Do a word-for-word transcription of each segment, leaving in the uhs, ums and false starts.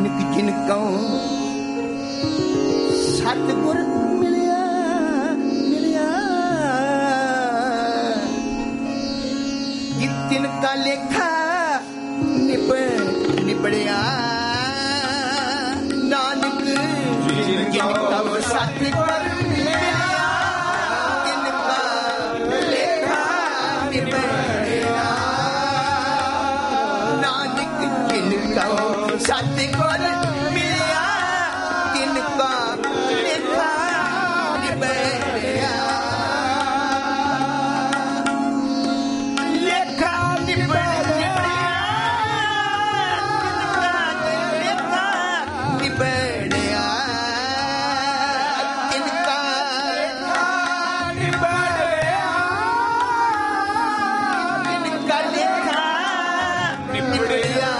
नानक जिनको सतगुर मिलिया मिलिया तिनका लेखा निपट निपड़िया नानक जिनको सतगुर मिलिया तिनका लेखा निपड़िया नानक जिनको सतगुर मिलिया तिनका लेखा निपड़िया लेखा निपड़िया तिनका निपड़िया तिनका लेखा निपड़िया तिनका लेखा निपड़िया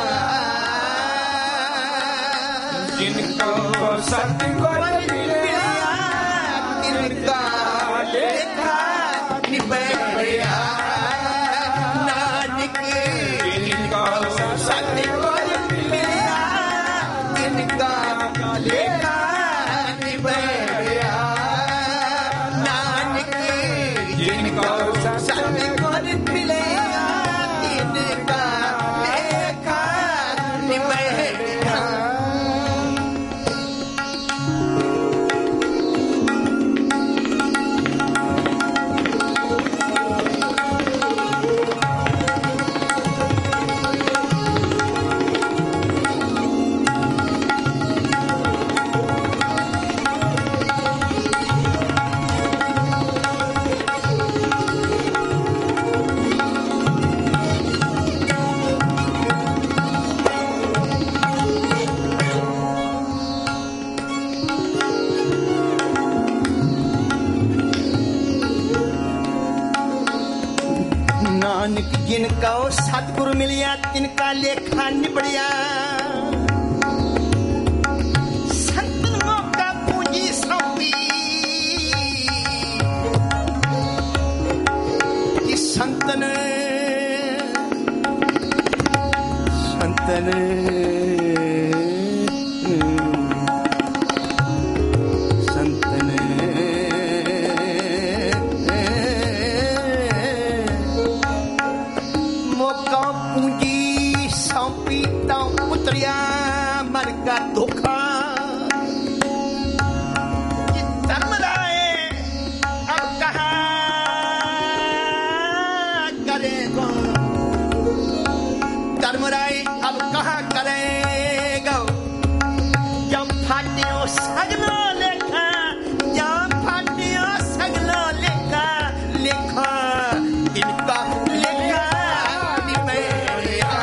जिनको सतगुर मिलिया तिनका लेखा निपड़िया नानक जिनको सतगुर मिलिया तिनका लेखा निपड़िया नानक जिनको सतगुर मिलिया तिनका लेखा निपड़िया नानक जिनका सतगुरु मिलिया तिनका लेखा निपड़िया संतनों का पूंजी सौंपी कि संतन संतन संतन मौका पूंजी सौंपी तो उतरिया मर का धोखा ये धर्मराय अब कहाँ करेगा धर्मराय अब कहाँ करेगा जब फाटियो सगलो लेखा जब फाटियो सगलो लेखा लेखा इनका लेखा निपड़िया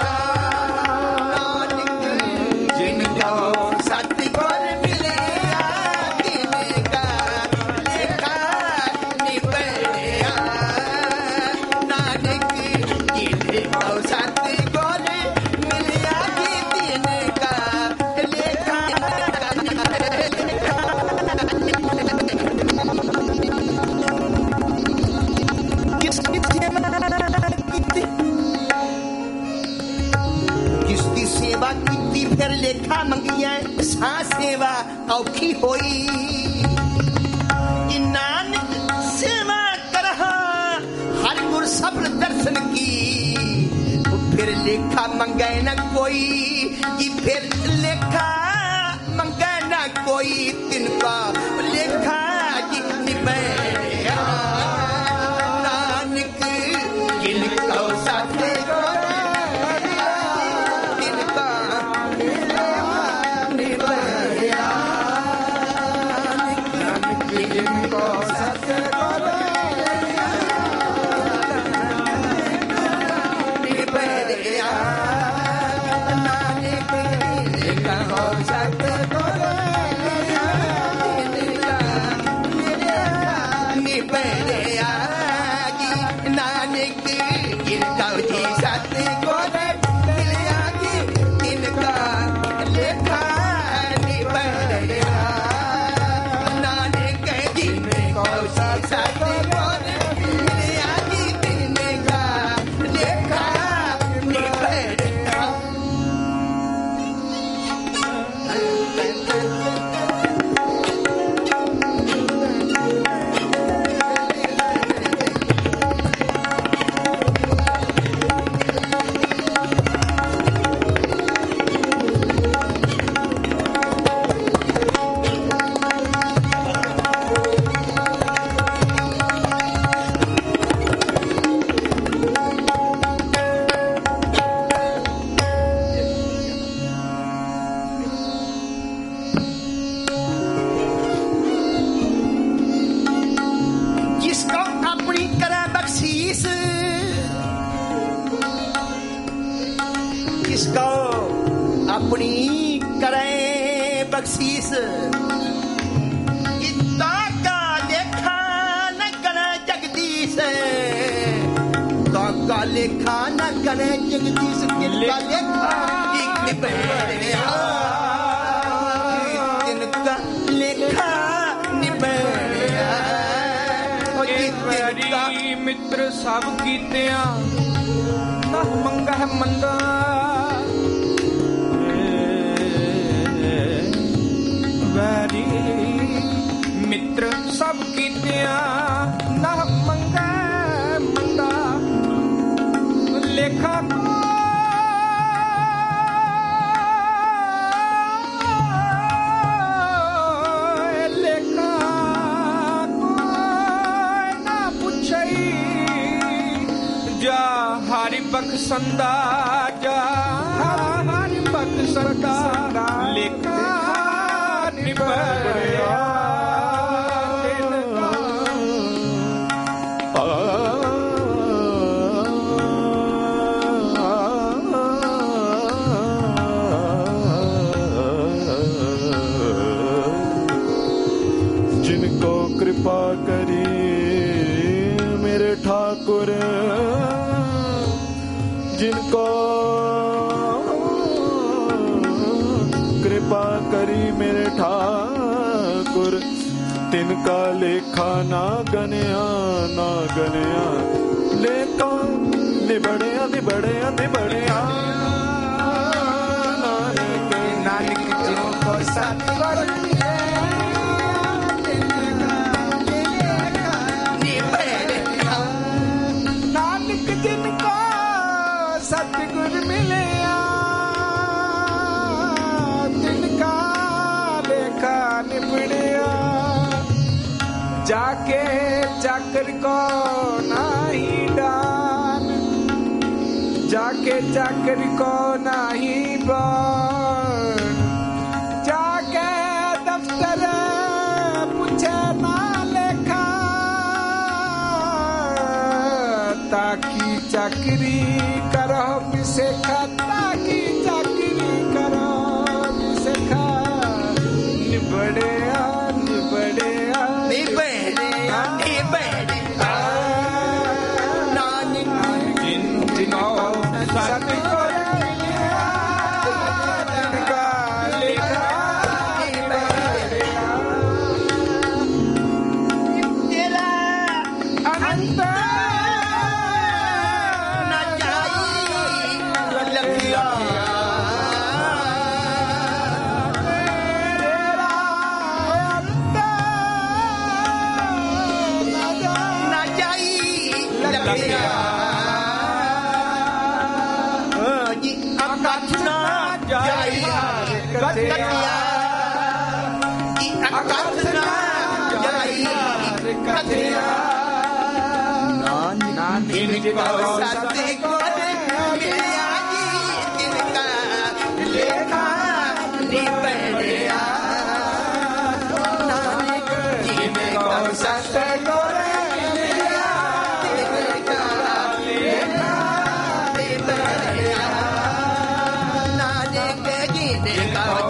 नानक जिनको सतगुर मिलिया तिनका लेखा निपड़िया नानक जिनको सतगुर मिलिया तिनका लेखा किसकी सेवा की फिर लेखा मंगिया सा सेवा औखी होई कि नानक सेवा करहा हर गुर सफल दर्शन की फिर लेखा मंगे न कोई कि फिर लेखा मंगे न कोई तिनका लेखा की निपड़िया नानक जिनको सतगुर तिनका निपड़िया नानक जिनको सतगुर निपड़िया नानक जिनको सतगुर निपड़िया नानक जिनका जी सतगुर मिलिया तिनका लेखा निपड़िया नानक जिनको सतगुर मिलिया तिनका लेखा निपड़िया करे बख्शीस इतना का लेखा न करे जगदीश तो का लेखा न करे जगदीश किनका लेखा निबेड़िया किनका लेखा निबेड़िया वैरी मित्र सब कीतिया ना मंगा है मंदा वैरी मित्र सब कीतिया ना मंगा मंदा लेखा को लेखा को ना पूछई जा हरि बख्शंदा जा हरि बख्शंदा लेखा निबड़िया जिनको कृपा करी मेरे ठाकुर जिनको कृपा करी मेरे ठाकुर तिनका लेखा ना गनिया ना गनिया लेखा निबड़िया निबड़िया निबड़िया नानक नानक जिनको सत्कर नानक जिनको सतगुर मिलया तिनका लेखा निबड़िया जाके चाकर को नाही डान जाके चाकर को नाही बन जाके दफ्तर पूछे ना लेखा ताकि चाकरी करो बिसेखा ताकि चाकरी करो बिसेखा निबड़िया निबड़िया निबेड़िया निबेड़िया नानक जिन जिनो सतगुर तिनका लेखा तेरा अनंत न जाई लखिया तेरा अंत न जाई लखिया जी आकाश ना जाई कथिया जी आकाश ना जाई कथिया नानक जिनको सतगुर मिलया जी तिनका लेखा निबड़िया नानक जिनको सतगुर मिलया तिनका लेखा निबड़िया नानक जिनको